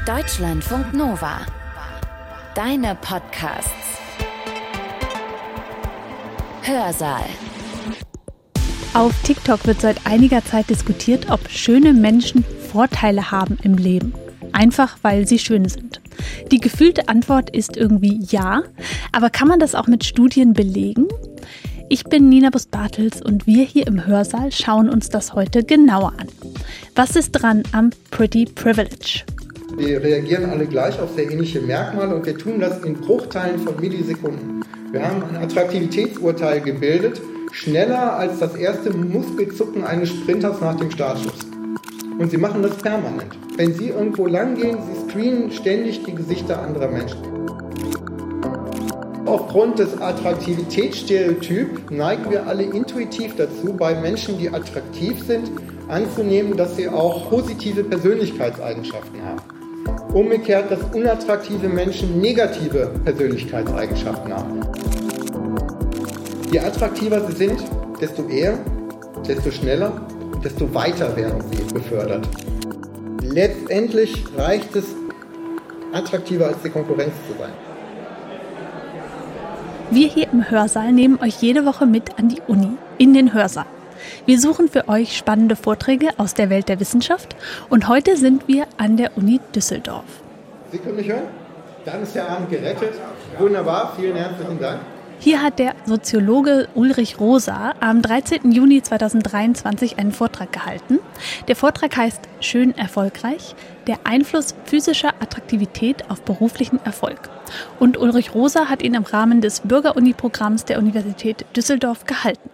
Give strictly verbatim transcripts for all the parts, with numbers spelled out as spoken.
Deutschlandfunk Nova. Deine Podcasts. Hörsaal. Auf TikTok wird seit einiger Zeit diskutiert, ob schöne Menschen Vorteile haben im Leben. Einfach, weil sie schön sind. Die gefühlte Antwort ist irgendwie ja, aber kann man das auch mit Studien belegen? Ich bin Nina Bus-Bartels und wir hier im Hörsaal schauen uns das heute genauer an. Was ist dran am Pretty Privilege? Wir reagieren alle gleich auf sehr ähnliche Merkmale und wir tun das in Bruchteilen von Millisekunden. Wir haben ein Attraktivitätsurteil gebildet, schneller als das erste Muskelzucken eines Sprinters nach dem Startschuss. Und sie machen das permanent. Wenn sie irgendwo lang gehen, sie screenen ständig die Gesichter anderer Menschen. Aufgrund des Attraktivitätsstereotyps neigen wir alle intuitiv dazu, bei Menschen, die attraktiv sind, anzunehmen, dass sie auch positive Persönlichkeitseigenschaften haben. Umgekehrt, dass unattraktive Menschen negative Persönlichkeitseigenschaften haben. Je attraktiver sie sind, desto eher, desto schneller, desto weiter werden sie befördert. Letztendlich reicht es, attraktiver als die Konkurrenz zu sein. Wir hier im Hörsaal nehmen euch jede Woche mit an die Uni, in den Hörsaal. Wir suchen für euch spannende Vorträge aus der Welt der Wissenschaft und heute sind wir an der Uni Düsseldorf. Sie können mich hören? Dann ist der Abend gerettet. Wunderbar, vielen herzlichen Dank. Hier hat der Soziologe Ulrich Rosa am dreizehnten Juni zweitausenddreiundzwanzig einen Vortrag gehalten. Der Vortrag heißt Schön erfolgreich, der Einfluss physischer Attraktivität auf beruflichen Erfolg. Und Ulrich Rosa hat ihn im Rahmen des Bürgeruni-Programms der Universität Düsseldorf gehalten.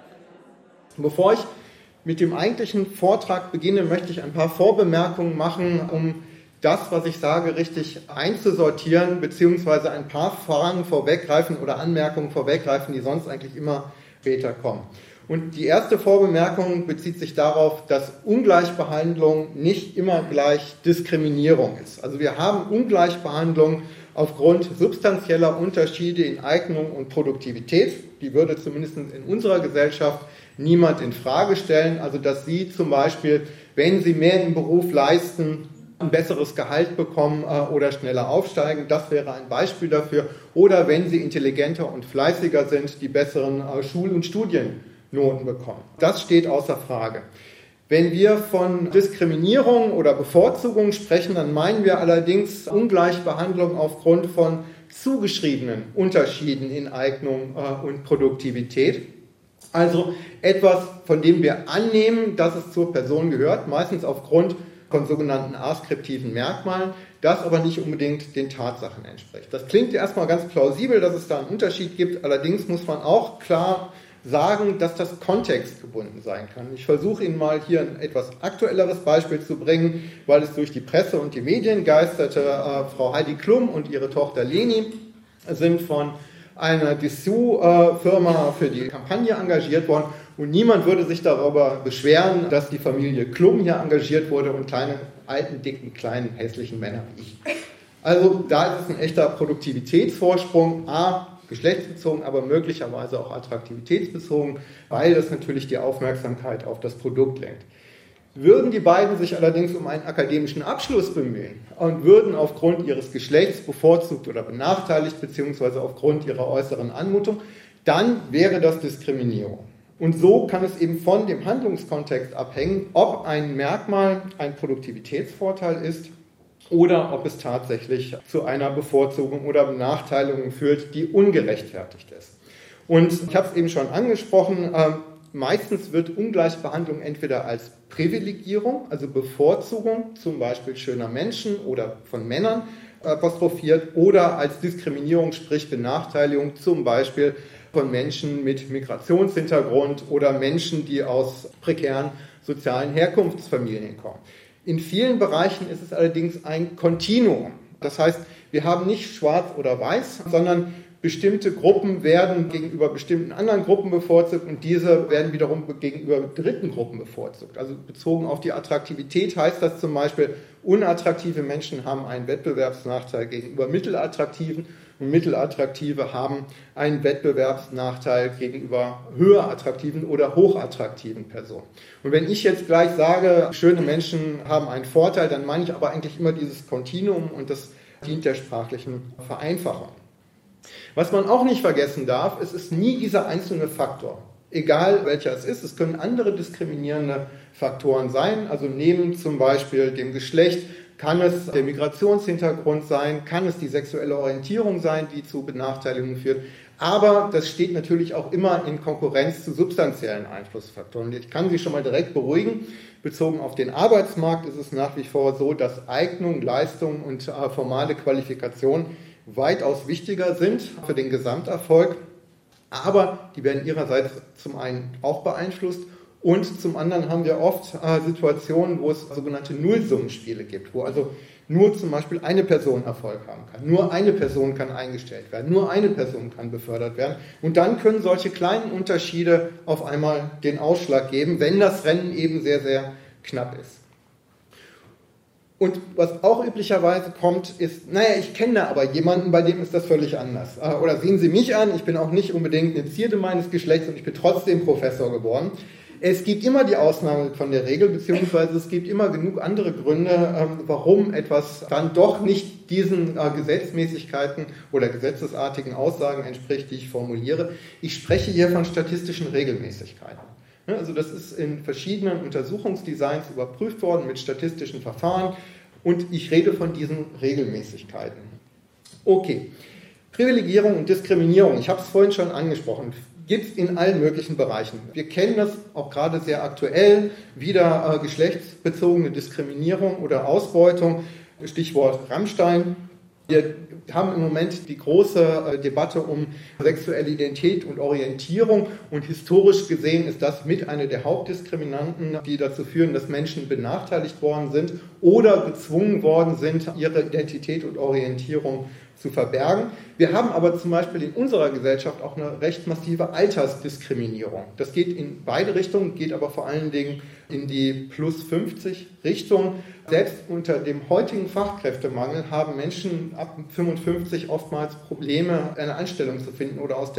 Bevor ich mit dem eigentlichen Vortrag beginne, möchte ich ein paar Vorbemerkungen machen, um das, was ich sage, richtig einzusortieren, beziehungsweise ein paar Fragen vorweggreifen oder Anmerkungen vorweggreifen, die sonst eigentlich immer später kommen. Und die erste Vorbemerkung bezieht sich darauf, dass Ungleichbehandlung nicht immer gleich Diskriminierung ist. Also wir haben Ungleichbehandlung aufgrund substanzieller Unterschiede in Eignung und Produktivität. Die würde zumindest in unserer Gesellschaft niemand in Frage stellen. Also dass Sie zum Beispiel, wenn Sie mehr im Beruf leisten, ein besseres Gehalt bekommen äh, oder schneller aufsteigen. Das wäre ein Beispiel dafür. Oder wenn sie intelligenter und fleißiger sind, die besseren äh, Schul- und Studiennoten bekommen. Das steht außer Frage. Wenn wir von Diskriminierung oder Bevorzugung sprechen, dann meinen wir allerdings Ungleichbehandlung aufgrund von zugeschriebenen Unterschieden in Eignung äh, und Produktivität. Also etwas, von dem wir annehmen, dass es zur Person gehört, meistens aufgrund von sogenannten askriptiven Merkmalen, das aber nicht unbedingt den Tatsachen entspricht. Das klingt erstmal ganz plausibel, dass es da einen Unterschied gibt, allerdings muss man auch klar sagen, dass das kontextgebunden sein kann. Ich versuche Ihnen mal hier ein etwas aktuelleres Beispiel zu bringen, weil es durch die Presse und die Medien geisterte. Äh, Frau Heidi Klum und ihre Tochter Leni sind von einer Dessous-Firma für die Kampagne engagiert worden. Und niemand würde sich darüber beschweren, dass die Familie Klum hier engagiert wurde und kleine, alten, dicken, kleinen, hässlichen Männer wie ich. Also da ist es ein echter Produktivitätsvorsprung, a, geschlechtsbezogen, aber möglicherweise auch attraktivitätsbezogen, weil das natürlich die Aufmerksamkeit auf das Produkt lenkt. Würden die beiden sich allerdings um einen akademischen Abschluss bemühen und würden aufgrund ihres Geschlechts bevorzugt oder benachteiligt, beziehungsweise aufgrund ihrer äußeren Anmutung, dann wäre das Diskriminierung. Und so kann es eben von dem Handlungskontext abhängen, ob ein Merkmal ein Produktivitätsvorteil ist oder ob es tatsächlich zu einer Bevorzugung oder Benachteiligung führt, die ungerechtfertigt ist. Und ich habe es eben schon angesprochen, äh, meistens wird Ungleichbehandlung entweder als Privilegierung, also Bevorzugung, zum Beispiel schöner Menschen oder von Männern, apostrophiert, oder als Diskriminierung, sprich Benachteiligung, zum Beispiel von Menschen mit Migrationshintergrund oder Menschen, die aus prekären sozialen Herkunftsfamilien kommen. In vielen Bereichen ist es allerdings ein Kontinuum. Das heißt, wir haben nicht schwarz oder weiß, sondern bestimmte Gruppen werden gegenüber bestimmten anderen Gruppen bevorzugt und diese werden wiederum gegenüber dritten Gruppen bevorzugt. Also bezogen auf die Attraktivität heißt das zum Beispiel, unattraktive Menschen haben einen Wettbewerbsnachteil gegenüber mittelattraktiven, und mittelattraktive haben einen Wettbewerbsnachteil gegenüber höher attraktiven oder hochattraktiven Personen. Und wenn ich jetzt gleich sage, schöne Menschen haben einen Vorteil, dann meine ich aber eigentlich immer dieses Kontinuum und das dient der sprachlichen Vereinfachung. Was man auch nicht vergessen darf, es ist nie dieser einzelne Faktor. Egal welcher es ist, es können andere diskriminierende Faktoren sein, also neben zum Beispiel dem Geschlecht kann es der Migrationshintergrund sein, kann es die sexuelle Orientierung sein, die zu Benachteiligungen führt, aber das steht natürlich auch immer in Konkurrenz zu substanziellen Einflussfaktoren. Ich kann Sie schon mal direkt beruhigen, bezogen auf den Arbeitsmarkt ist es nach wie vor so, dass Eignung, Leistung und äh, formale Qualifikation weitaus wichtiger sind für den Gesamterfolg. Aber die werden ihrerseits zum einen auch beeinflusst und zum anderen haben wir oft äh, Situationen, wo es sogenannte Nullsummenspiele gibt, wo also nur zum Beispiel eine Person Erfolg haben kann, nur eine Person kann eingestellt werden, nur eine Person kann befördert werden und dann können solche kleinen Unterschiede auf einmal den Ausschlag geben, wenn das Rennen eben sehr, sehr knapp ist. Und was auch üblicherweise kommt, ist, naja, ich kenne da aber jemanden, bei dem ist das völlig anders. Oder sehen Sie mich an, ich bin auch nicht unbedingt eine Zierde meines Geschlechts und ich bin trotzdem Professor geworden. Es gibt immer die Ausnahme von der Regel, beziehungsweise es gibt immer genug andere Gründe, warum etwas dann doch nicht diesen Gesetzmäßigkeiten oder gesetzesartigen Aussagen entspricht, die ich formuliere. Ich spreche hier von statistischen Regelmäßigkeiten. Also das ist in verschiedenen Untersuchungsdesigns überprüft worden mit statistischen Verfahren und ich rede von diesen Regelmäßigkeiten. Okay, Privilegierung und Diskriminierung, ich habe es vorhin schon angesprochen, gibt es in allen möglichen Bereichen. Wir kennen das auch gerade sehr aktuell, wieder äh, geschlechtsbezogene Diskriminierung oder Ausbeutung, Stichwort Rammstein. Wir haben im Moment die große Debatte um sexuelle Identität und Orientierung und historisch gesehen ist das mit einer der Hauptdiskriminanten, die dazu führen, dass Menschen benachteiligt worden sind oder gezwungen worden sind, ihre Identität und Orientierung zu verbergen. Wir haben aber zum Beispiel in unserer Gesellschaft auch eine recht massive Altersdiskriminierung. Das geht in beide Richtungen, geht aber vor allen Dingen in die plus fünfzig Richtung. Selbst unter dem heutigen Fachkräftemangel haben Menschen ab fünfundfünfzig oftmals Probleme, eine Anstellung zu finden oder aus der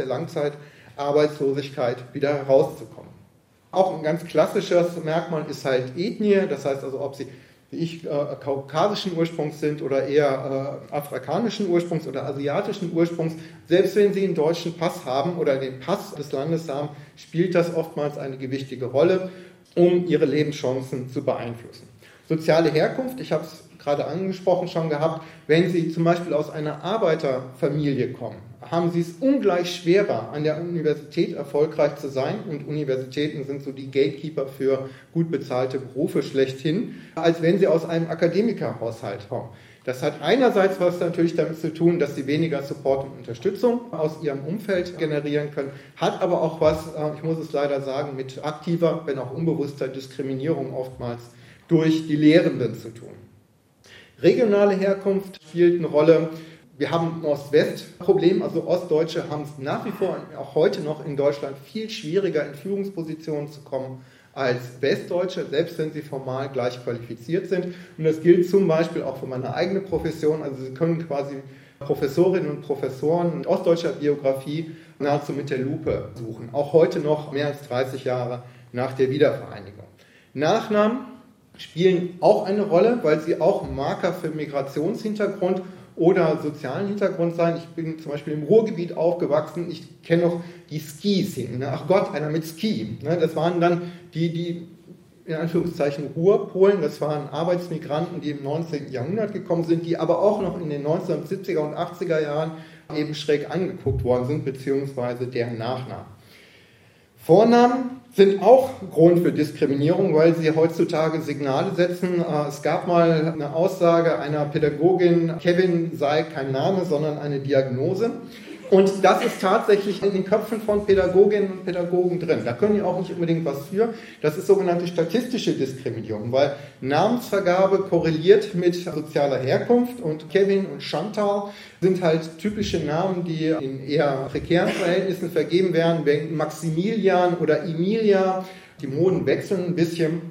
Langzeitarbeitslosigkeit wieder herauszukommen. Auch ein ganz klassisches Merkmal ist halt Ethnie, das heißt also, ob sie wie ich äh, kaukasischen Ursprungs sind oder eher äh, afrikanischen Ursprungs oder asiatischen Ursprungs, selbst wenn sie einen deutschen Pass haben oder den Pass des Landes haben, spielt das oftmals eine gewichtige Rolle, um ihre Lebenschancen zu beeinflussen. Soziale Herkunft, ich habe es gerade angesprochen schon gehabt, wenn Sie zum Beispiel aus einer Arbeiterfamilie kommen, haben Sie es ungleich schwerer, an der Universität erfolgreich zu sein und Universitäten sind so die Gatekeeper für gut bezahlte Berufe schlechthin, als wenn Sie aus einem Akademikerhaushalt kommen. Das hat einerseits was natürlich damit zu tun, dass Sie weniger Support und Unterstützung aus Ihrem Umfeld generieren können, hat aber auch was, ich muss es leider sagen, mit aktiver, wenn auch unbewusster Diskriminierung oftmals durch die Lehrenden zu tun. Regionale Herkunft spielt eine Rolle. Wir haben ein Ost-West-Problem, also Ostdeutsche haben es nach wie vor auch heute noch in Deutschland viel schwieriger in Führungspositionen zu kommen als Westdeutsche, selbst wenn sie formal gleich qualifiziert sind. Und das gilt zum Beispiel auch für meine eigene Profession. Also Sie können quasi Professorinnen und Professoren in ostdeutscher Biografie nahezu mit der Lupe suchen. Auch heute noch mehr als dreißig Jahre nach der Wiedervereinigung. Nachnamen spielen auch eine Rolle, weil sie auch Marker für Migrationshintergrund oder sozialen Hintergrund sein. Ich bin zum Beispiel im Ruhrgebiet aufgewachsen, ich kenne noch die Skis hinten. Ach Gott, einer mit Ski. Das waren dann die, die in Anführungszeichen Ruhrpolen, das waren Arbeitsmigranten, die im neunzehnten Jahrhundert gekommen sind, die aber auch noch in den neunzehnhundertsiebziger und achtziger Jahren eben schräg angeguckt worden sind, beziehungsweise deren Nachnamen. Vornamen sind auch Grund für Diskriminierung, weil sie heutzutage Signale setzen. Es gab mal eine Aussage einer Pädagogin, Kevin sei kein Name, sondern eine Diagnose. Und das ist tatsächlich in den Köpfen von Pädagoginnen und Pädagogen drin. Da können die auch nicht unbedingt was für. Das ist sogenannte statistische Diskriminierung, weil Namensvergabe korreliert mit sozialer Herkunft und Kevin und Chantal sind halt typische Namen, die in eher prekären Verhältnissen vergeben werden, wie Maximilian oder Emilia. Die Moden wechseln ein bisschen.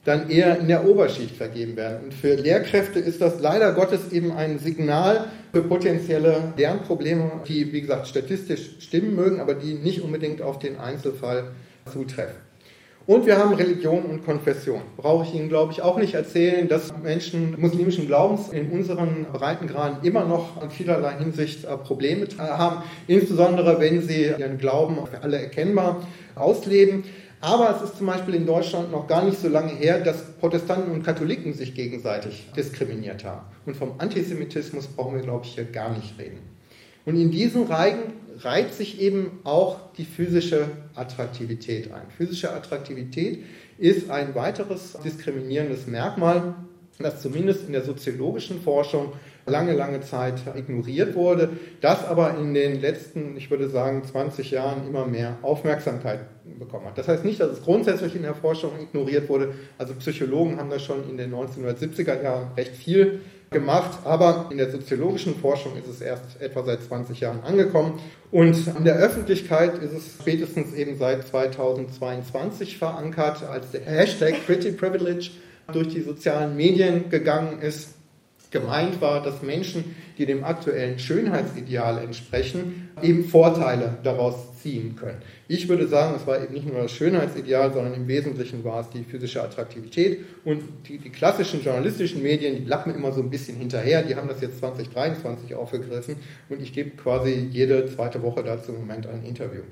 dann eher in der Oberschicht vergeben werden. Und für Lehrkräfte ist das leider Gottes eben ein Signal für potenzielle Lernprobleme, die, wie gesagt, statistisch stimmen mögen, aber die nicht unbedingt auf den Einzelfall zutreffen. Und wir haben Religion und Konfession. Brauche ich Ihnen, glaube ich, auch nicht erzählen, dass Menschen muslimischen Glaubens in unseren Breitengraden immer noch in vielerlei Hinsicht Probleme haben, insbesondere wenn sie ihren Glauben für alle erkennbar ausleben. Aber es ist zum Beispiel in Deutschland noch gar nicht so lange her, dass Protestanten und Katholiken sich gegenseitig diskriminiert haben. Und vom Antisemitismus brauchen wir, glaube ich, hier gar nicht reden. Und in diesen Reigen reiht sich eben auch die physische Attraktivität ein. Physische Attraktivität ist ein weiteres diskriminierendes Merkmal, das zumindest in der soziologischen Forschung lange, lange Zeit ignoriert wurde, das aber in den letzten, ich würde sagen, zwanzig Jahren immer mehr Aufmerksamkeit bekommen hat. Das heißt nicht, dass es grundsätzlich in der Forschung ignoriert wurde. Also Psychologen haben das schon in den neunzehnhundertsiebziger Jahren recht viel gemacht, aber in der soziologischen Forschung ist es erst etwa seit zwanzig Jahren angekommen. Und in der Öffentlichkeit ist es spätestens eben seit zweitausendzweiundzwanzig verankert, als der Hashtag Pretty Privilege durch die sozialen Medien gegangen ist. Gemeint war, dass Menschen, die dem aktuellen Schönheitsideal entsprechen, eben Vorteile daraus ziehen können. Ich würde sagen, es war eben nicht nur das Schönheitsideal, sondern im Wesentlichen war es die physische Attraktivität. Und die, die klassischen journalistischen Medien, die lappen immer so ein bisschen hinterher, die haben das jetzt zwanzig dreiundzwanzig aufgegriffen und ich gebe quasi jede zweite Woche dazu im Moment ein Interview.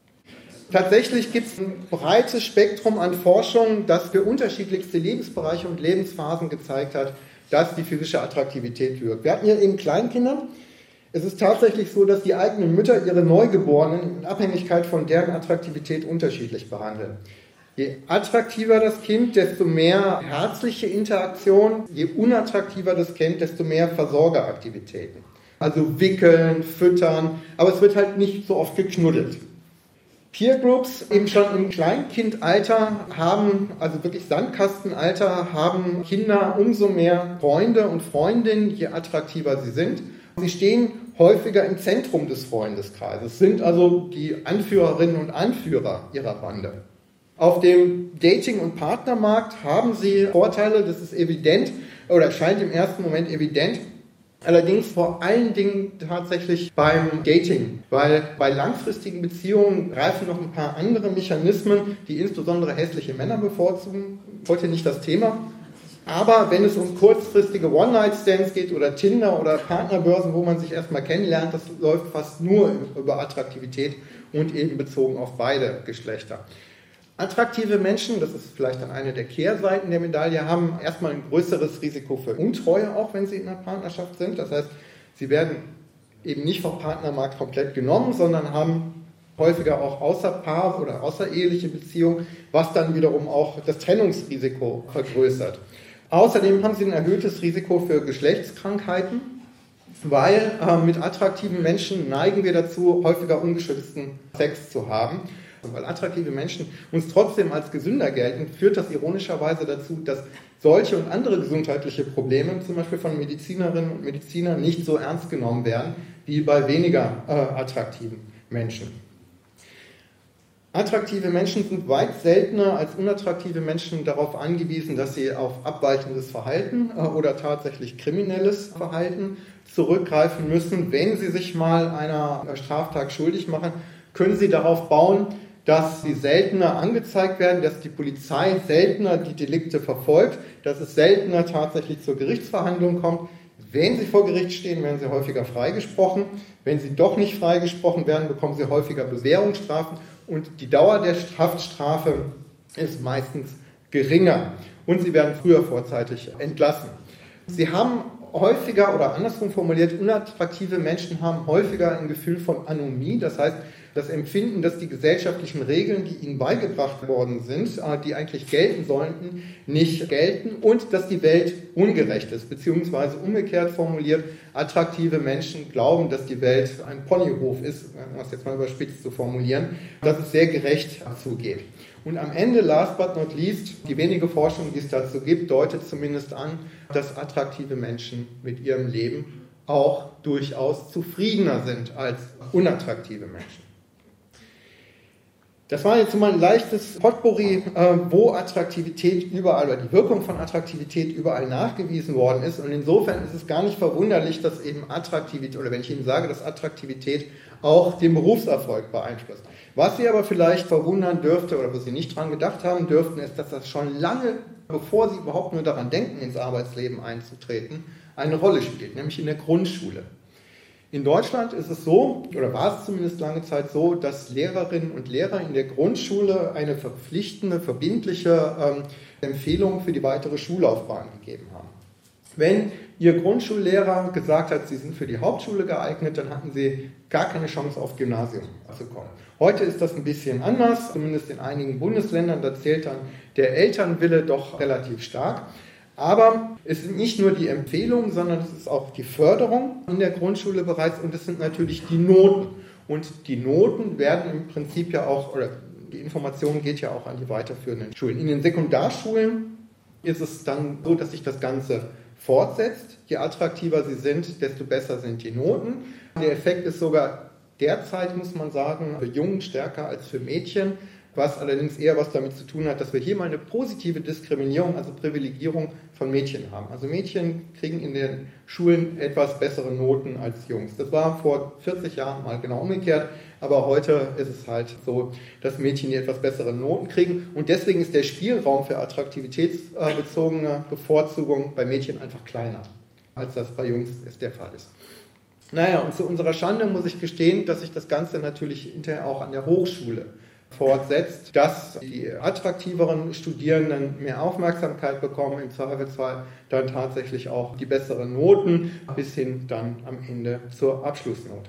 Tatsächlich gibt es ein breites Spektrum an Forschung, das für unterschiedlichste Lebensbereiche und Lebensphasen gezeigt hat, dass die physische Attraktivität wirkt. Wir hatten hier eben Kleinkinder. Es ist tatsächlich so, dass die eigenen Mütter ihre Neugeborenen in Abhängigkeit von deren Attraktivität unterschiedlich behandeln. Je attraktiver das Kind, desto mehr herzliche Interaktion. Je unattraktiver das Kind, desto mehr Versorgeraktivitäten. Also wickeln, füttern, aber es wird halt nicht so oft geknuddelt. Peer Groups eben schon im Kleinkindalter haben, also wirklich Sandkastenalter, haben Kinder umso mehr Freunde und Freundinnen, je attraktiver sie sind. Sie stehen häufiger im Zentrum des Freundeskreises, sind also die Anführerinnen und Anführer ihrer Bande. Auf dem Dating- und Partnermarkt haben sie Vorteile, das ist evident oder scheint im ersten Moment evident. Allerdings vor allen Dingen tatsächlich beim Dating, weil bei langfristigen Beziehungen greifen noch ein paar andere Mechanismen, die insbesondere hässliche Männer bevorzugen. Heute nicht das Thema. Aber wenn es um kurzfristige One-Night-Stands geht oder Tinder oder Partnerbörsen, wo man sich erstmal kennenlernt, das läuft fast nur über Attraktivität und eben bezogen auf beide Geschlechter. Attraktive Menschen, das ist vielleicht dann eine der Kehrseiten der Medaille, haben erstmal ein größeres Risiko für Untreue, auch wenn sie in einer Partnerschaft sind. Das heißt, sie werden eben nicht vom Partnermarkt komplett genommen, sondern haben häufiger auch außerpaar- oder außereheliche Beziehungen, was dann wiederum auch das Trennungsrisiko vergrößert. Außerdem haben sie ein erhöhtes Risiko für Geschlechtskrankheiten, weil äh, mit attraktiven Menschen neigen wir dazu, häufiger ungeschützten Sex zu haben. Weil attraktive Menschen uns trotzdem als gesünder gelten, führt das ironischerweise dazu, dass solche und andere gesundheitliche Probleme, zum Beispiel von Medizinerinnen und Medizinern, nicht so ernst genommen werden wie bei weniger äh, attraktiven Menschen. Attraktive Menschen sind weit seltener als unattraktive Menschen darauf angewiesen, dass sie auf abweichendes Verhalten äh, oder tatsächlich kriminelles Verhalten zurückgreifen müssen. Wenn sie sich mal einer Straftat schuldig machen, können sie darauf bauen, dass sie seltener angezeigt werden, dass die Polizei seltener die Delikte verfolgt, dass es seltener tatsächlich zur Gerichtsverhandlung kommt. Wenn sie vor Gericht stehen, werden sie häufiger freigesprochen. Wenn sie doch nicht freigesprochen werden, bekommen sie häufiger Bewährungsstrafen und die Dauer der Haftstrafe ist meistens geringer und sie werden früher vorzeitig entlassen. Sie haben häufiger, oder andersrum formuliert, unattraktive Menschen haben häufiger ein Gefühl von Anomie, das heißt, das Empfinden, dass die gesellschaftlichen Regeln, die ihnen beigebracht worden sind, die eigentlich gelten sollten, nicht gelten und dass die Welt ungerecht ist, beziehungsweise umgekehrt formuliert, attraktive Menschen glauben, dass die Welt ein Ponyhof ist, um das jetzt mal überspitzt zu formulieren, dass es sehr gerecht zugeht. Und am Ende, last but not least, die wenige Forschung, die es dazu gibt, deutet zumindest an, dass attraktive Menschen mit ihrem Leben auch durchaus zufriedener sind als unattraktive Menschen. Das war jetzt mal ein leichtes Potpourri, wo Attraktivität überall oder die Wirkung von Attraktivität überall nachgewiesen worden ist. Und insofern ist es gar nicht verwunderlich, dass eben Attraktivität, oder wenn ich Ihnen sage, dass Attraktivität auch den Berufserfolg beeinflusst. Was Sie aber vielleicht verwundern dürfte oder wo Sie nicht dran gedacht haben dürften, ist, dass das schon lange, bevor Sie überhaupt nur daran denken, ins Arbeitsleben einzutreten, eine Rolle spielt, nämlich in der Grundschule. In Deutschland ist es so, oder war es zumindest lange Zeit so, dass Lehrerinnen und Lehrer in der Grundschule eine verpflichtende, verbindliche ähm, Empfehlung für die weitere Schullaufbahn gegeben haben. Wenn Ihr Grundschullehrer gesagt hat, Sie sind für die Hauptschule geeignet, dann hatten Sie gar keine Chance, aufs Gymnasium zu kommen. Heute ist das ein bisschen anders, zumindest in einigen Bundesländern, da zählt dann der Elternwille doch relativ stark. Aber es sind nicht nur die Empfehlungen, sondern es ist auch die Förderung in der Grundschule bereits und es sind natürlich die Noten. Und die Noten werden im Prinzip ja auch, oder die Information geht ja auch an die weiterführenden Schulen. In den Sekundarschulen ist es dann so, dass sich das Ganze fortsetzt. Je attraktiver sie sind, desto besser sind die Noten. Der Effekt ist sogar derzeit, muss man sagen, für Jungen stärker als für Mädchen. Was allerdings eher was damit zu tun hat, dass wir hier mal eine positive Diskriminierung, also Privilegierung von Mädchen haben. Also Mädchen kriegen in den Schulen etwas bessere Noten als Jungs. Das war vor vierzig Jahren mal genau umgekehrt, aber heute ist es halt so, dass Mädchen hier etwas bessere Noten kriegen und deswegen ist der Spielraum für attraktivitätsbezogene Bevorzugung bei Mädchen einfach kleiner, als das bei Jungs ist der Fall ist. Naja, und zu unserer Schande muss ich gestehen, dass sich das Ganze natürlich hinterher auch an der Hochschule fortsetzt, dass die attraktiveren Studierenden mehr Aufmerksamkeit bekommen, im Zweifelsfall dann tatsächlich auch die besseren Noten bis hin dann am Ende zur Abschlussnote.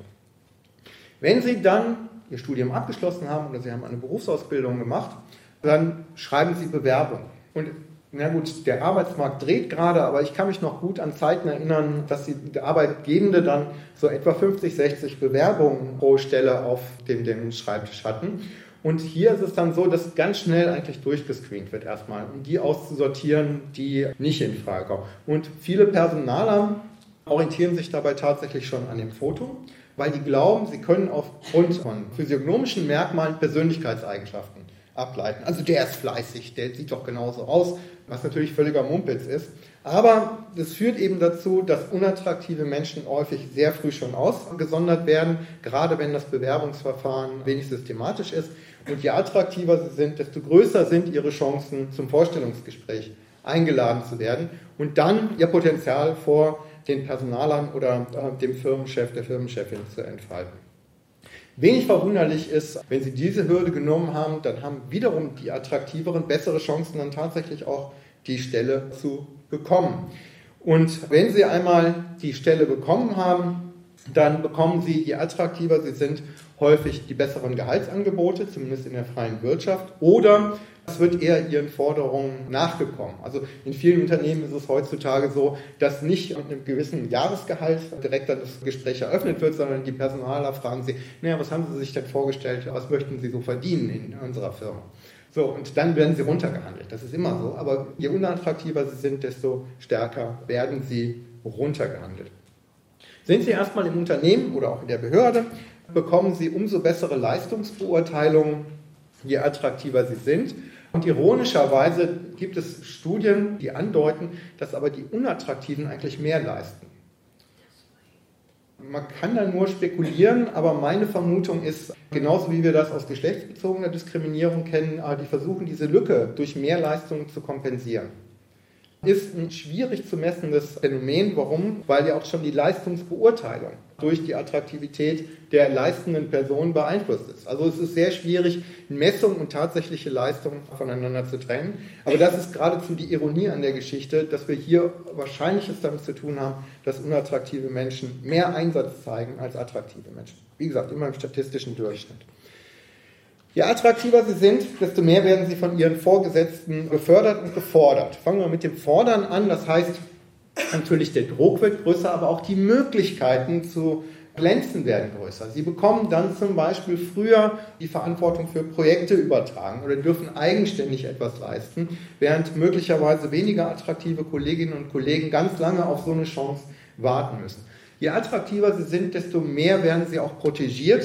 Wenn Sie dann Ihr Studium abgeschlossen haben oder Sie haben eine Berufsausbildung gemacht, dann schreiben Sie Bewerbung. Und na gut, der Arbeitsmarkt dreht gerade, aber ich kann mich noch gut an Zeiten erinnern, dass die Arbeitgebende dann so etwa fünfzig, sechzig Bewerbungen pro Stelle auf dem, dem Schreibtisch hatten. Und hier ist es dann so, dass ganz schnell eigentlich durchgescreent wird erstmal, um die auszusortieren, die nicht in Frage kommen. Und viele Personaler orientieren sich dabei tatsächlich schon an dem Foto, weil die glauben, sie können aufgrund von physiognomischen Merkmalen Persönlichkeitseigenschaften ableiten. Also der ist fleißig, der sieht doch genauso aus, was natürlich völliger Mumpitz ist. Aber das führt eben dazu, dass unattraktive Menschen häufig sehr früh schon ausgesondert werden, gerade wenn das Bewerbungsverfahren wenig systematisch ist. Und je attraktiver sie sind, desto größer sind ihre Chancen, zum Vorstellungsgespräch eingeladen zu werden und dann ihr Potenzial vor den Personalern oder dem Firmenchef, der Firmenchefin zu entfalten. Wenig verwunderlich ist, wenn Sie diese Hürde genommen haben, dann haben wiederum die Attraktiveren bessere Chancen, dann tatsächlich auch die Stelle zu bekommen. Und wenn Sie einmal die Stelle bekommen haben, dann bekommen Sie, je attraktiver Sie sind, häufig die besseren Gehaltsangebote, zumindest in der freien Wirtschaft, oder es wird eher Ihren Forderungen nachgekommen. Also in vielen Unternehmen ist es heutzutage so, dass nicht mit einem gewissen Jahresgehalt direkt dann das Gespräch eröffnet wird, sondern die Personaler fragen Sie, naja, was haben Sie sich denn vorgestellt, was möchten Sie so verdienen in unserer Firma? So, und dann werden Sie runtergehandelt. Das ist immer so, aber je unattraktiver Sie sind, desto stärker werden Sie runtergehandelt. Sind Sie erstmal im Unternehmen oder auch in der Behörde, bekommen Sie umso bessere Leistungsbeurteilungen, je attraktiver Sie sind. Und ironischerweise gibt es Studien, die andeuten, dass aber die Unattraktiven eigentlich mehr leisten. Man kann da nur spekulieren, aber meine Vermutung ist, genauso wie wir das aus geschlechtsbezogener Diskriminierung kennen, die versuchen, diese Lücke durch Mehrleistungen zu kompensieren. Ist ein schwierig zu messendes Phänomen. Warum? Weil ja auch schon die Leistungsbeurteilung durch die Attraktivität der leistenden Person beeinflusst ist. Also es ist sehr schwierig, Messung und tatsächliche Leistung voneinander zu trennen. Aber das ist geradezu die Ironie an der Geschichte, dass wir hier wahrscheinlich es damit zu tun haben, dass unattraktive Menschen mehr Einsatz zeigen als attraktive Menschen. Wie gesagt, immer im statistischen Durchschnitt. Je attraktiver sie sind, desto mehr werden sie von ihren Vorgesetzten gefördert und gefordert. Fangen wir mit dem Fordern an, das heißt, natürlich der Druck wird größer, aber auch die Möglichkeiten zu glänzen werden größer. Sie bekommen dann zum Beispiel früher die Verantwortung für Projekte übertragen oder dürfen eigenständig etwas leisten, während möglicherweise weniger attraktive Kolleginnen und Kollegen ganz lange auf so eine Chance warten müssen. Je attraktiver sie sind, desto mehr werden sie auch protegiert.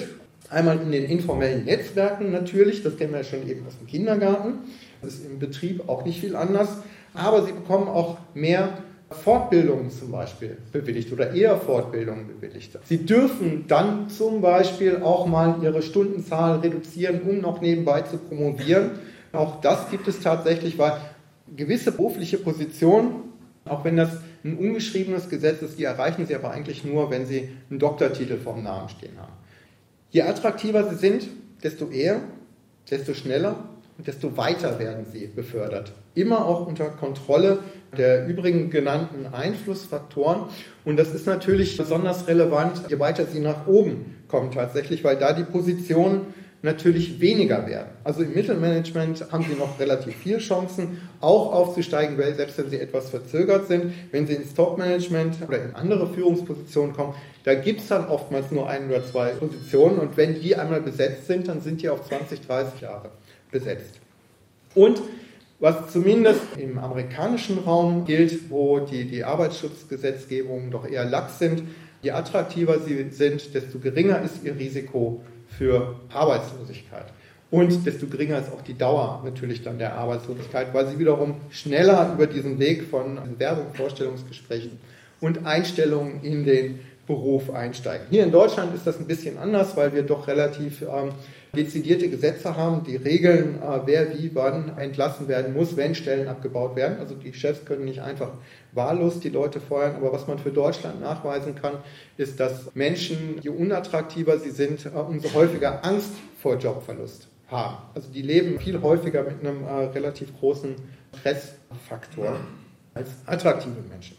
Einmal in den informellen Netzwerken natürlich, das kennen wir ja schon eben aus dem Kindergarten. Das ist im Betrieb auch nicht viel anders. Aber sie bekommen auch mehr Fortbildungen zum Beispiel bewilligt oder eher Fortbildungen bewilligt. Sie dürfen dann zum Beispiel auch mal ihre Stundenzahl reduzieren, um noch nebenbei zu promovieren. Auch das gibt es tatsächlich, weil gewisse berufliche Positionen, auch wenn das ein ungeschriebenes Gesetz ist, die erreichen sie aber eigentlich nur, wenn sie einen Doktortitel vorm Namen stehen haben. Je attraktiver sie sind, desto eher, desto schneller und desto weiter werden sie befördert. Immer auch unter Kontrolle der übrigen genannten Einflussfaktoren. Und das ist natürlich besonders relevant, je weiter sie nach oben kommen tatsächlich, weil da die Positionen natürlich weniger werden. Also im Mittelmanagement haben sie noch relativ viele Chancen, auch aufzusteigen, weil selbst wenn sie etwas verzögert sind, wenn sie ins Top-Management oder in andere Führungspositionen kommen, da gibt es dann oftmals nur ein oder zwei Positionen und wenn die einmal besetzt sind, dann sind die auf zwanzig, dreißig Jahre besetzt. Und was zumindest im amerikanischen Raum gilt, wo die, die Arbeitsschutzgesetzgebungen doch eher lax sind, je attraktiver sie sind, desto geringer ist ihr Risiko für Arbeitslosigkeit. Und desto geringer ist auch die Dauer natürlich dann der Arbeitslosigkeit, weil sie wiederum schneller über diesen Weg von Bewerbung, Vorstellungsgesprächen und Einstellungen in den Beruf einsteigen. Hier in Deutschland ist das ein bisschen anders, weil wir doch relativ ähm, dezidierte Gesetze haben, die regeln, äh, wer wie wann entlassen werden muss, wenn Stellen abgebaut werden. Also die Chefs können nicht einfach wahllos die Leute feuern, aber was man für Deutschland nachweisen kann, ist, dass Menschen, je unattraktiver sie sind, äh, umso häufiger Angst vor Jobverlust haben. Also die leben viel häufiger mit einem äh, relativ großen Stressfaktor als attraktive Menschen.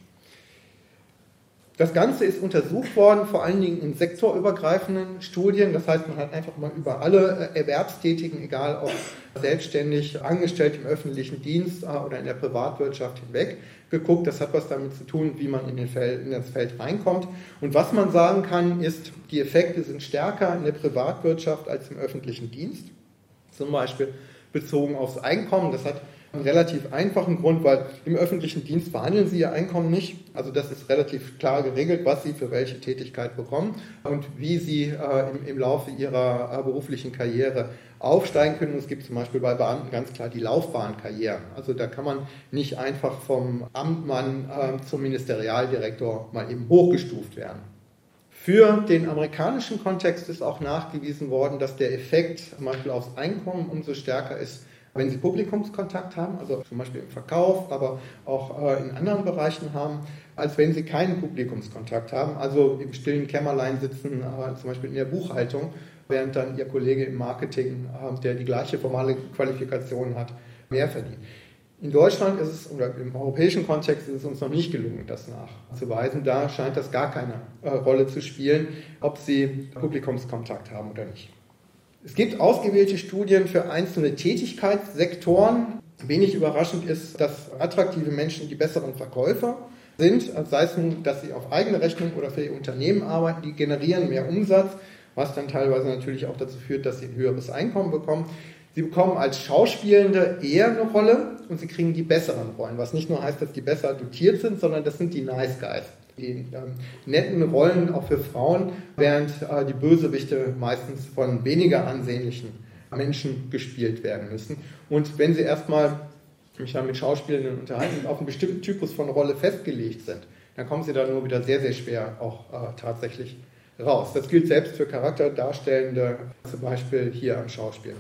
Das Ganze ist untersucht worden, vor allen Dingen in sektorübergreifenden Studien. Das heißt, man hat einfach mal über alle Erwerbstätigen, egal ob selbstständig, angestellt im öffentlichen Dienst oder in der Privatwirtschaft hinweg, geguckt. Das hat was damit zu tun, wie man in, den Feld, in das Feld reinkommt. Und was man sagen kann, ist, die Effekte sind stärker in der Privatwirtschaft als im öffentlichen Dienst. Zum Beispiel bezogen aufs Einkommen. Das hat einen relativ einfachen Grund, weil im öffentlichen Dienst verhandeln Sie Ihr Einkommen nicht. Also das ist relativ klar geregelt, was Sie für welche Tätigkeit bekommen und wie Sie äh, im, im Laufe Ihrer äh, beruflichen Karriere aufsteigen können. Und es gibt zum Beispiel bei Beamten ganz klar die Laufbahnkarrieren. Also da kann man nicht einfach vom Amtmann äh, zum Ministerialdirektor mal eben hochgestuft werden. Für den amerikanischen Kontext ist auch nachgewiesen worden, dass der Effekt zum Beispiel aufs Einkommen umso stärker ist, wenn Sie Publikumskontakt haben, also zum Beispiel im Verkauf, aber auch äh, in anderen Bereichen haben, als wenn Sie keinen Publikumskontakt haben, also im stillen Kämmerlein sitzen, äh, zum Beispiel in der Buchhaltung, während dann Ihr Kollege im Marketing, äh, der die gleiche formale Qualifikation hat, mehr verdient. In Deutschland ist es, oder im europäischen Kontext ist es uns noch nicht gelungen, das nachzuweisen. Da scheint das gar keine äh, Rolle zu spielen, ob Sie Publikumskontakt haben oder nicht. Es gibt ausgewählte Studien für einzelne Tätigkeitssektoren. Wenig überraschend ist, dass attraktive Menschen die besseren Verkäufer sind, sei es nun, dass sie auf eigene Rechnung oder für ihr Unternehmen arbeiten, die generieren mehr Umsatz, was dann teilweise natürlich auch dazu führt, dass sie ein höheres Einkommen bekommen. Sie bekommen als Schauspielende eher eine Rolle und sie kriegen die besseren Rollen, was nicht nur heißt, dass die besser dotiert sind, sondern das sind die Nice Guys. Die ähm, netten Rollen auch für Frauen, während äh, die Bösewichte meistens von weniger ansehnlichen Menschen gespielt werden müssen. Und wenn Sie erstmal mich dann mit Schauspielenden unterhalten und auf einen bestimmten Typus von Rolle festgelegt sind, dann kommen Sie da nur wieder sehr, sehr schwer auch äh, tatsächlich raus. Das gilt selbst für Charakterdarstellende, zum Beispiel hier am Schauspiel.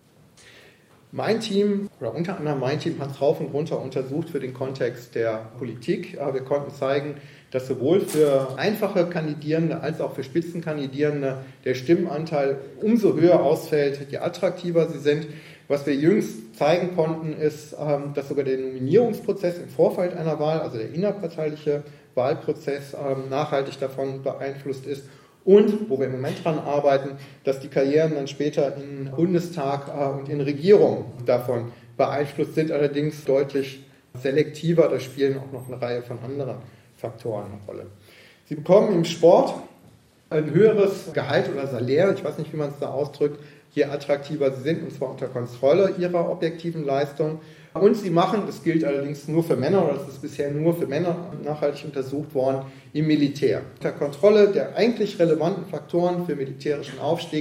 Mein Team, oder unter anderem mein Team, hat rauf und runter untersucht für den Kontext der Politik. Wir konnten zeigen, dass sowohl für einfache Kandidierende als auch für Spitzenkandidierende der Stimmenanteil umso höher ausfällt, je attraktiver sie sind. Was wir jüngst zeigen konnten, ist, dass sogar der Nominierungsprozess im Vorfeld einer Wahl, also der innerparteiliche Wahlprozess, nachhaltig davon beeinflusst ist. Und, wo wir im Moment dran arbeiten, dass die Karrieren dann später im Bundestag und in Regierung davon beeinflusst sind, allerdings deutlich selektiver. Da spielen auch noch eine Reihe von anderen Faktoren eine Rolle. Sie bekommen im Sport ein höheres Gehalt oder Salär, ich weiß nicht, wie man es da ausdrückt, je attraktiver sie sind, und zwar unter Kontrolle ihrer objektiven Leistung. Und sie machen, das gilt allerdings nur für Männer, oder das ist bisher nur für Männer nachhaltig untersucht worden, im Militär. Unter Kontrolle der eigentlich relevanten Faktoren für militärischen Aufstieg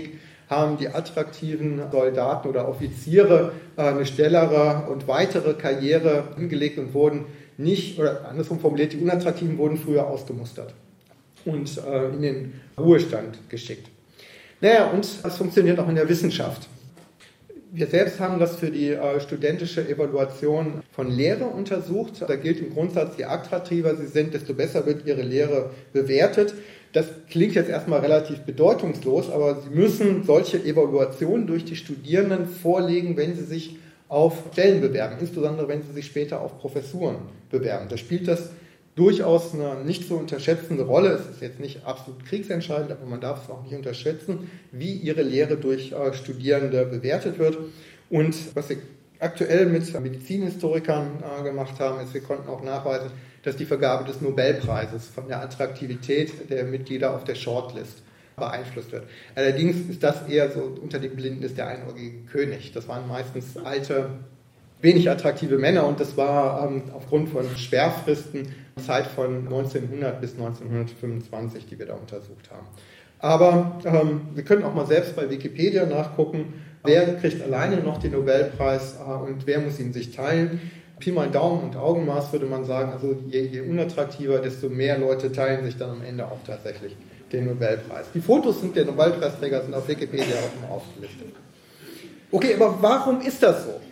haben die attraktiven Soldaten oder Offiziere eine schnellere und weitere Karriere hingelegt und wurden nicht, oder andersrum formuliert, die unattraktiven wurden früher ausgemustert und in den Ruhestand geschickt. Naja, und das funktioniert auch in der Wissenschaft. Wir selbst haben das für die äh, studentische Evaluation von Lehre untersucht. Da gilt im Grundsatz, je attraktiver Sie sind, desto besser wird Ihre Lehre bewertet. Das klingt jetzt erstmal relativ bedeutungslos, aber Sie müssen solche Evaluationen durch die Studierenden vorlegen, wenn sie sich auf Stellen bewerben, insbesondere wenn sie sich später auf Professuren bewerben. Da spielt das durchaus eine nicht zu unterschätzende Rolle. Es ist jetzt nicht absolut kriegsentscheidend, aber man darf es auch nicht unterschätzen, wie ihre Lehre durch äh, Studierende bewertet wird. Und was wir aktuell mit Medizinhistorikern äh, gemacht haben, ist, wir konnten auch nachweisen, dass die Vergabe des Nobelpreises von der Attraktivität der Mitglieder auf der Shortlist beeinflusst wird. Allerdings ist das eher so, unter den Blinden ist der einäugige König. Das waren meistens alte, wenig attraktive Männer und das war ähm, aufgrund von Sperrfristen Zeit von neunzehnhundert bis neunzehnhundertfünfundzwanzig, die wir da untersucht haben. Aber ähm, wir können auch mal selbst bei Wikipedia nachgucken, wer kriegt alleine noch den Nobelpreis äh, und wer muss ihn sich teilen. Pi mal Daumen und Augenmaß würde man sagen, also je, je unattraktiver, desto mehr Leute teilen sich dann am Ende auch tatsächlich den Nobelpreis. Die Fotos sind der Nobelpreisträger, sind auf Wikipedia auch immer aufgelistet. Okay, aber warum ist das so?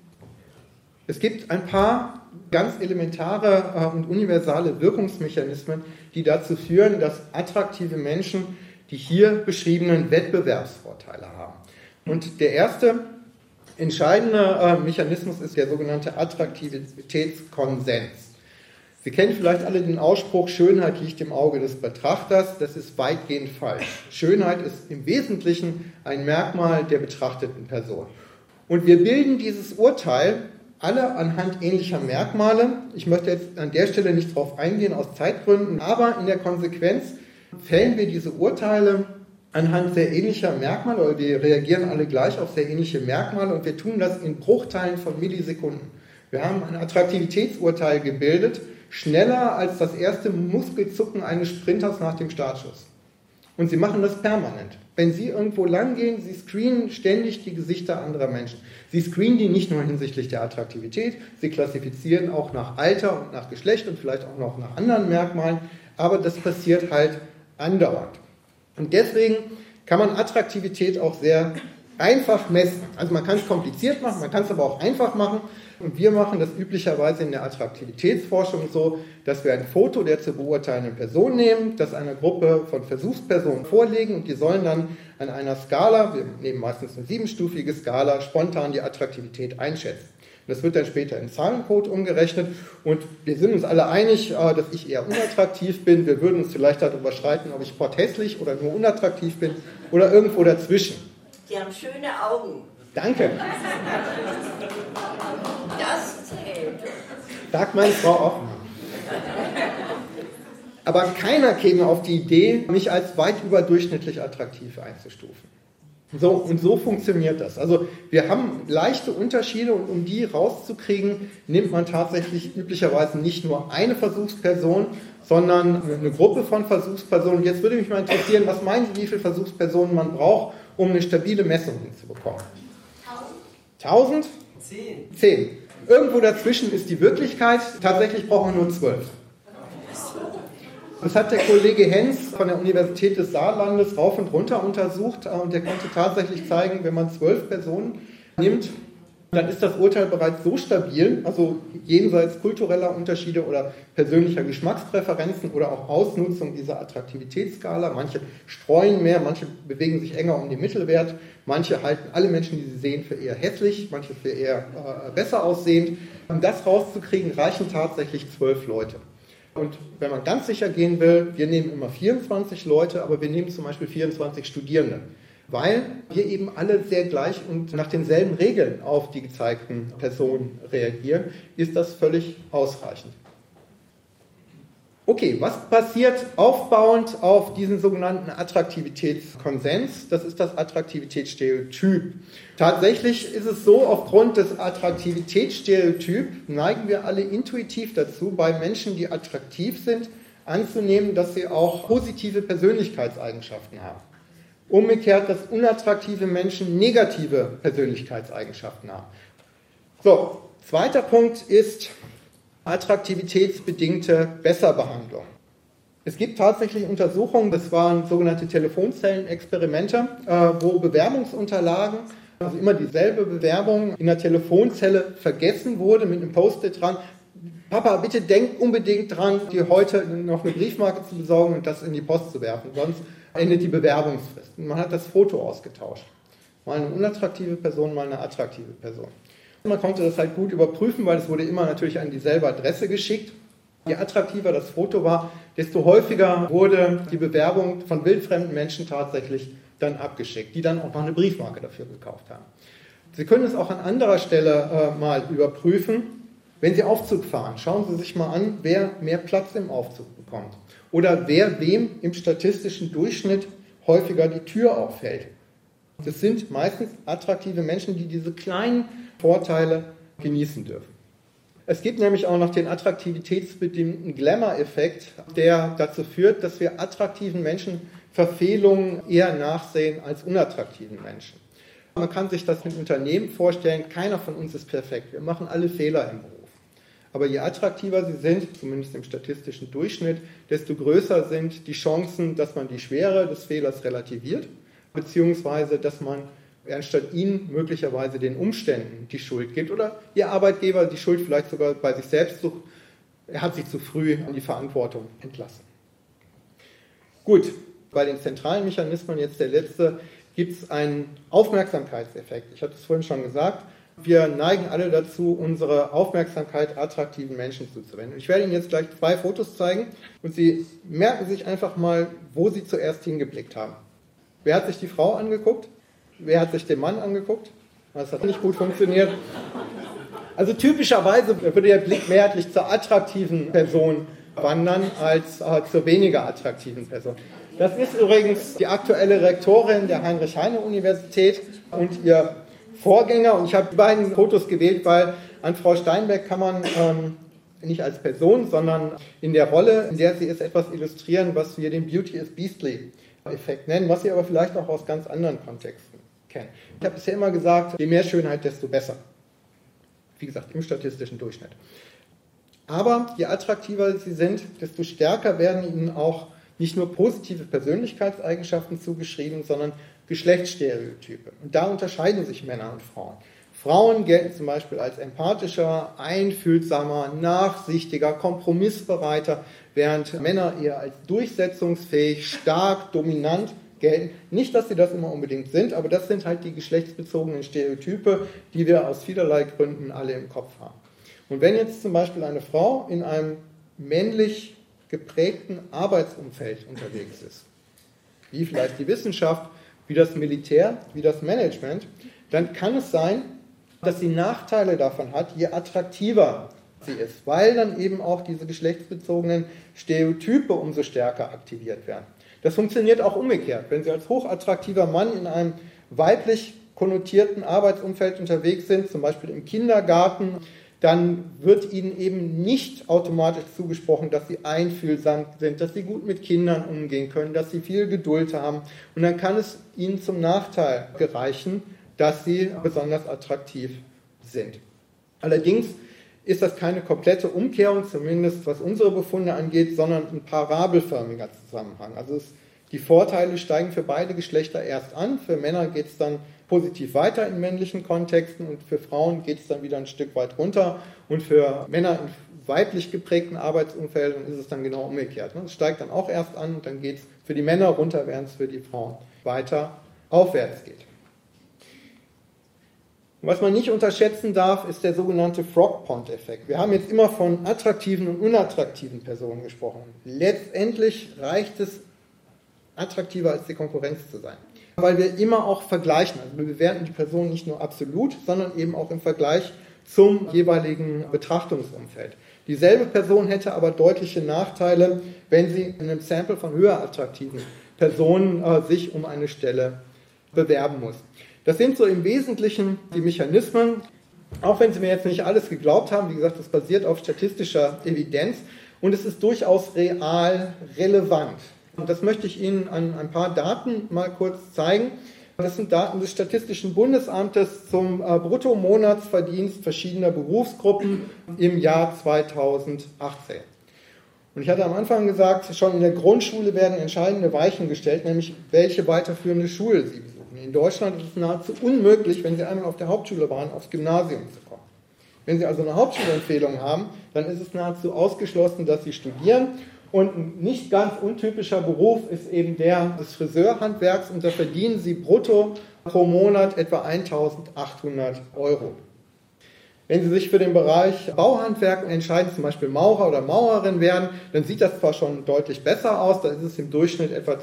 Es gibt ein paar ganz elementare und universale Wirkungsmechanismen, die dazu führen, dass attraktive Menschen die hier beschriebenen Wettbewerbsvorteile haben. Und der erste entscheidende Mechanismus ist der sogenannte Attraktivitätskonsens. Sie kennen vielleicht alle den Ausspruch, Schönheit liegt im Auge des Betrachters. Das ist weitgehend falsch. Schönheit ist im Wesentlichen ein Merkmal der betrachteten Person. Und wir bilden dieses Urteil alle anhand ähnlicher Merkmale. Ich möchte jetzt an der Stelle nicht drauf eingehen, aus Zeitgründen, aber in der Konsequenz fällen wir diese Urteile anhand sehr ähnlicher Merkmale, oder wir reagieren alle gleich auf sehr ähnliche Merkmale und wir tun das in Bruchteilen von Millisekunden. Wir haben ein Attraktivitätsurteil gebildet, schneller als das erste Muskelzucken eines Sprinters nach dem Startschuss. Und sie machen das permanent. Wenn Sie irgendwo lang gehen, Sie screenen ständig die Gesichter anderer Menschen. Sie screenen die nicht nur hinsichtlich der Attraktivität, Sie klassifizieren auch nach Alter und nach Geschlecht und vielleicht auch noch nach anderen Merkmalen, aber das passiert halt andauernd. Und deswegen kann man Attraktivität auch sehr einfach messen. Also man kann es kompliziert machen, man kann es aber auch einfach machen. Und wir machen das üblicherweise in der Attraktivitätsforschung so, dass wir ein Foto der zu beurteilenden Person nehmen, das einer Gruppe von Versuchspersonen vorlegen und die sollen dann an einer Skala, wir nehmen meistens eine siebenstufige Skala, spontan die Attraktivität einschätzen. Und das wird dann später in Zahlencode umgerechnet und wir sind uns alle einig, dass ich eher unattraktiv bin. Wir würden uns vielleicht darüber streiten, ob ich potthässlich oder nur unattraktiv bin oder irgendwo dazwischen. Die haben schöne Augen. Danke. Das zählt. Sagt meine Frau auch mal. Aber keiner käme auf die Idee, mich als weit überdurchschnittlich attraktiv einzustufen. So, und so funktioniert das. Also wir haben leichte Unterschiede und um die rauszukriegen, nimmt man tatsächlich üblicherweise nicht nur eine Versuchsperson, sondern eine Gruppe von Versuchspersonen. Jetzt würde mich mal interessieren, was meinen Sie, wie viele Versuchspersonen man braucht, um eine stabile Messung hinzubekommen? Tausend? Zehn. Zehn. Irgendwo dazwischen ist die Wirklichkeit. Tatsächlich brauchen wir nur zwölf. Das hat der Kollege Hens von der Universität des Saarlandes rauf und runter untersucht und der konnte tatsächlich zeigen, wenn man zwölf Personen nimmt, dann ist das Urteil bereits so stabil, also jenseits kultureller Unterschiede oder persönlicher Geschmackspräferenzen oder auch Ausnutzung dieser Attraktivitätsskala. Manche streuen mehr, manche bewegen sich enger um den Mittelwert, manche halten alle Menschen, die sie sehen, für eher hässlich, manche für eher äh, besser aussehend. Um das rauszukriegen, reichen tatsächlich zwölf Leute. Und wenn man ganz sicher gehen will, wir nehmen immer vierundzwanzig Leute, aber wir nehmen zum Beispiel vierundzwanzig Studierende. Weil wir eben alle sehr gleich und nach denselben Regeln auf die gezeigten Personen reagieren, ist das völlig ausreichend. Okay, was passiert aufbauend auf diesen sogenannten Attraktivitätskonsens? Das ist das Attraktivitätsstereotyp. Tatsächlich ist es so, aufgrund des Attraktivitätsstereotyp neigen wir alle intuitiv dazu, bei Menschen, die attraktiv sind, anzunehmen, dass sie auch positive Persönlichkeitseigenschaften haben. Umgekehrt, dass unattraktive Menschen negative Persönlichkeitseigenschaften haben. So, zweiter Punkt ist attraktivitätsbedingte Besserbehandlung. Es gibt tatsächlich Untersuchungen, das waren sogenannte Telefonzellenexperimente, wo Bewerbungsunterlagen, also immer dieselbe Bewerbung, in der Telefonzelle vergessen wurde mit einem Post-it dran. Papa, bitte denk unbedingt dran, dir heute noch eine Briefmarke zu besorgen und das in die Post zu werfen, sonst endet die Bewerbungsfrist. Und man hat das Foto ausgetauscht. Mal eine unattraktive Person, mal eine attraktive Person. Und man konnte das halt gut überprüfen, weil es wurde immer natürlich an dieselbe Adresse geschickt. Je attraktiver das Foto war, desto häufiger wurde die Bewerbung von wildfremden Menschen tatsächlich dann abgeschickt, die dann auch noch eine Briefmarke dafür gekauft haben. Sie können es auch an anderer Stelle äh, mal überprüfen. Wenn Sie Aufzug fahren, schauen Sie sich mal an, wer mehr Platz im Aufzug bekommt. Oder wer wem im statistischen Durchschnitt häufiger die Tür aufhält. Das sind meistens attraktive Menschen, die diese kleinen Vorteile genießen dürfen. Es gibt nämlich auch noch den attraktivitätsbedingten Glamour-Effekt, der dazu führt, dass wir attraktiven Menschen Verfehlungen eher nachsehen als unattraktiven Menschen. Man kann sich das mit Unternehmen vorstellen, keiner von uns ist perfekt, wir machen alle Fehler im Beruf. Aber je attraktiver sie sind, zumindest im statistischen Durchschnitt, desto größer sind die Chancen, dass man die Schwere des Fehlers relativiert, beziehungsweise dass man anstatt ihnen möglicherweise den Umständen die Schuld gibt oder ihr Arbeitgeber die Schuld vielleicht sogar bei sich selbst sucht, er hat sich zu früh in die Verantwortung entlassen. Gut, bei den zentralen Mechanismen, jetzt der letzte, gibt es einen Aufmerksamkeitseffekt. Ich hatte es vorhin schon gesagt, wir neigen alle dazu, unsere Aufmerksamkeit attraktiven Menschen zuzuwenden. Ich werde Ihnen jetzt gleich zwei Fotos zeigen und Sie merken sich einfach mal, wo Sie zuerst hingeblickt haben. Wer hat sich die Frau angeguckt? Wer hat sich den Mann angeguckt? Das hat nicht gut funktioniert. Also typischerweise würde der Blick mehrheitlich zur attraktiven Person wandern als äh, zur weniger attraktiven Person. Das ist übrigens die aktuelle Rektorin der Heinrich-Heine-Universität und ihr Vorgänger. Und ich habe die beiden Fotos gewählt, weil an Frau Steinbeck kann man ähm, nicht als Person, sondern in der Rolle, in der sie ist, etwas illustrieren, was wir den Beauty is Beastly-Effekt nennen, was Sie aber vielleicht auch aus ganz anderen Kontexten kennen. Ich habe bisher immer gesagt, je mehr Schönheit, desto besser. Wie gesagt, im statistischen Durchschnitt. Aber je attraktiver sie sind, desto stärker werden ihnen auch nicht nur positive Persönlichkeitseigenschaften zugeschrieben, sondern Geschlechtsstereotype. Und da unterscheiden sich Männer und Frauen. Frauen gelten zum Beispiel als empathischer, einfühlsamer, nachsichtiger, kompromissbereiter, während Männer eher als durchsetzungsfähig, stark, dominant gelten. Nicht, dass sie das immer unbedingt sind, aber das sind halt die geschlechtsbezogenen Stereotype, die wir aus vielerlei Gründen alle im Kopf haben. Und wenn jetzt zum Beispiel eine Frau in einem männlich geprägten Arbeitsumfeld unterwegs ist, wie vielleicht die Wissenschaft, wie das Militär, wie das Management, dann kann es sein, dass sie Nachteile davon hat, je attraktiver sie ist, weil dann eben auch diese geschlechtsbezogenen Stereotype umso stärker aktiviert werden. Das funktioniert auch umgekehrt. Wenn Sie als hochattraktiver Mann in einem weiblich konnotierten Arbeitsumfeld unterwegs sind, zum Beispiel im Kindergarten, dann wird Ihnen eben nicht automatisch zugesprochen, dass Sie einfühlsam sind, dass Sie gut mit Kindern umgehen können, dass Sie viel Geduld haben. Und dann kann es Ihnen zum Nachteil gereichen, dass Sie besonders attraktiv sind. Allerdings ist das keine komplette Umkehrung, zumindest was unsere Befunde angeht, sondern ein parabelförmiger Zusammenhang. Also es, die Vorteile steigen für beide Geschlechter erst an. Für Männer geht es dann positiv weiter in männlichen Kontexten und für Frauen geht es dann wieder ein Stück weit runter. Und für Männer in weiblich geprägten Arbeitsumfeldern ist es dann genau umgekehrt. Es steigt dann auch erst an und dann geht es für die Männer runter, während es für die Frauen weiter aufwärts geht. Was man nicht unterschätzen darf, ist der sogenannte Frog-Pond-Effekt. Wir haben jetzt immer von attraktiven und unattraktiven Personen gesprochen. Letztendlich reicht es, attraktiver als die Konkurrenz zu sein. Weil wir immer auch vergleichen. Also wir bewerten die Person nicht nur absolut, sondern eben auch im Vergleich zum jeweiligen Betrachtungsumfeld. Dieselbe Person hätte aber deutliche Nachteile, wenn sie in einem Sample von höher attraktiven Personen äh, sich um eine Stelle bewerben muss. Das sind so im Wesentlichen die Mechanismen, auch wenn Sie mir jetzt nicht alles geglaubt haben, wie gesagt, das basiert auf statistischer Evidenz und es ist durchaus real relevant. Das möchte ich Ihnen an ein paar Daten mal kurz zeigen. Das sind Daten des Statistischen Bundesamtes zum Bruttomonatsverdienst verschiedener Berufsgruppen im Jahr zweitausendachtzehn. Und ich hatte am Anfang gesagt, schon in der Grundschule werden entscheidende Weichen gestellt, nämlich welche weiterführende Schule Sie besuchen. In Deutschland ist es nahezu unmöglich, wenn Sie einmal auf der Hauptschule waren, aufs Gymnasium zu kommen. Wenn Sie also eine Hauptschulempfehlung haben, dann ist es nahezu ausgeschlossen, dass Sie studieren. Und ein nicht ganz untypischer Beruf ist eben der des Friseurhandwerks und da verdienen Sie brutto pro Monat etwa eintausendachthundert Euro. Wenn Sie sich für den Bereich Bauhandwerk entscheiden, zum Beispiel Maurer oder Maurerin werden, dann sieht das zwar schon deutlich besser aus, da ist es im Durchschnitt etwa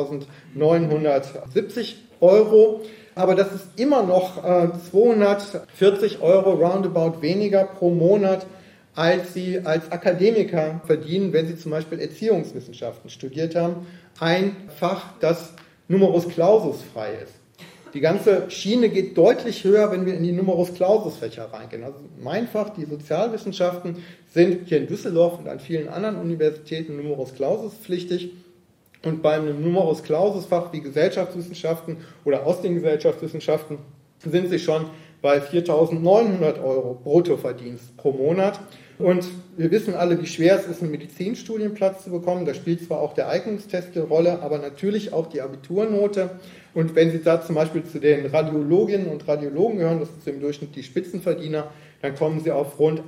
zweitausendneunhundertsiebzig Euro, aber das ist immer noch äh, zweihundertvierzig Euro roundabout weniger pro Monat, als Sie als Akademiker verdienen, wenn Sie zum Beispiel Erziehungswissenschaften studiert haben, ein Fach, das Numerus Clausus frei ist. Die ganze Schiene geht deutlich höher, wenn wir in die Numerus Clausus-Fächer reingehen. Also mein Fach, die Sozialwissenschaften, sind hier in Düsseldorf und an vielen anderen Universitäten Numerus Clausus pflichtig. Und bei einem Numerus Clausus-Fach wie Gesellschaftswissenschaften oder aus den Gesellschaftswissenschaften sind sie schon bei viertausendneunhundert Euro Bruttoverdienst pro Monat. Und wir wissen alle, wie schwer es ist, einen Medizinstudienplatz zu bekommen. Da spielt zwar auch der Eignungstest eine Rolle, aber natürlich auch die Abiturnote. Und wenn Sie da zum Beispiel zu den Radiologinnen und Radiologen gehören, das sind im Durchschnitt die Spitzenverdiener, dann kommen Sie auf rund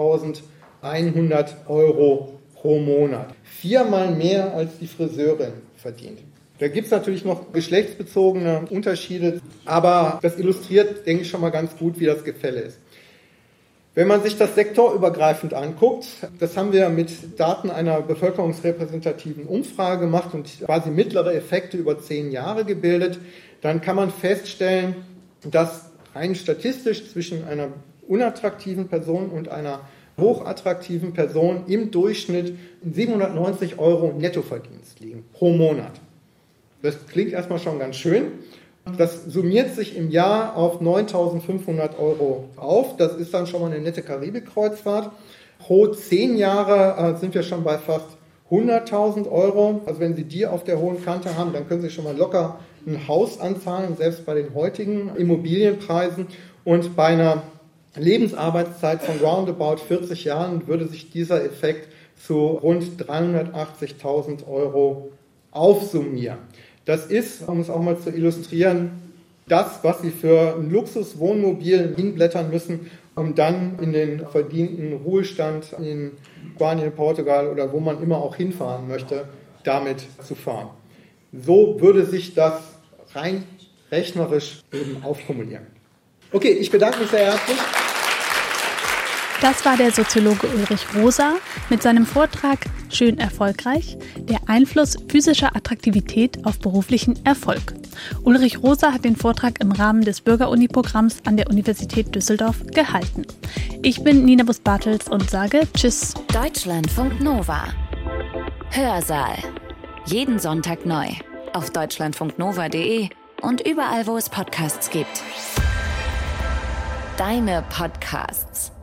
achttausendeinhundert Euro pro Monat. Viermal mehr als die Friseurin verdient. Da gibt es natürlich noch geschlechtsbezogene Unterschiede, aber das illustriert, denke ich, schon mal ganz gut, wie das Gefälle ist. Wenn man sich das sektorübergreifend anguckt, das haben wir mit Daten einer bevölkerungsrepräsentativen Umfrage gemacht und quasi mittlere Effekte über zehn Jahre gebildet, dann kann man feststellen, dass rein statistisch zwischen einer unattraktiven Person und einer hochattraktiven Person im Durchschnitt siebenhundertneunzig Euro Nettoverdienst liegen pro Monat. Das klingt erstmal schon ganz schön. Das summiert sich im Jahr auf neuntausendfünfhundert Euro auf. Das ist dann schon mal eine nette Karibik-Kreuzfahrt. Pro zehn Jahre äh, sind wir schon bei fast hunderttausend Euro. Also wenn Sie die auf der hohen Kante haben, dann können Sie schon mal locker ein Haus anzahlen, selbst bei den heutigen Immobilienpreisen. Und bei einer Lebensarbeitszeit von roundabout vierzig Jahren würde sich dieser Effekt zu rund dreihundertachtzigtausend Euro aufsummieren. Das ist, um es auch mal zu illustrieren, das, was Sie für ein Luxuswohnmobil hinblättern müssen, um dann in den verdienten Ruhestand in Spanien, Portugal oder wo man immer auch hinfahren möchte, damit zu fahren. So würde sich das rein rechnerisch eben aufkumulieren. Okay, ich bedanke mich sehr herzlich. Das war der Soziologe Ulrich Rosa mit seinem Vortrag Schön erfolgreich, der Einfluss physischer Attraktivität auf beruflichen Erfolg. Ulrich Rosa hat den Vortrag im Rahmen des Bürgeruni-Programms an der Universität Düsseldorf gehalten. Ich bin Nina Bus-Bartels und sage Tschüss. Deutschlandfunk Nova. Hörsaal. Jeden Sonntag neu. Auf deutschlandfunknova punkt de und überall, wo es Podcasts gibt. Deine Podcasts.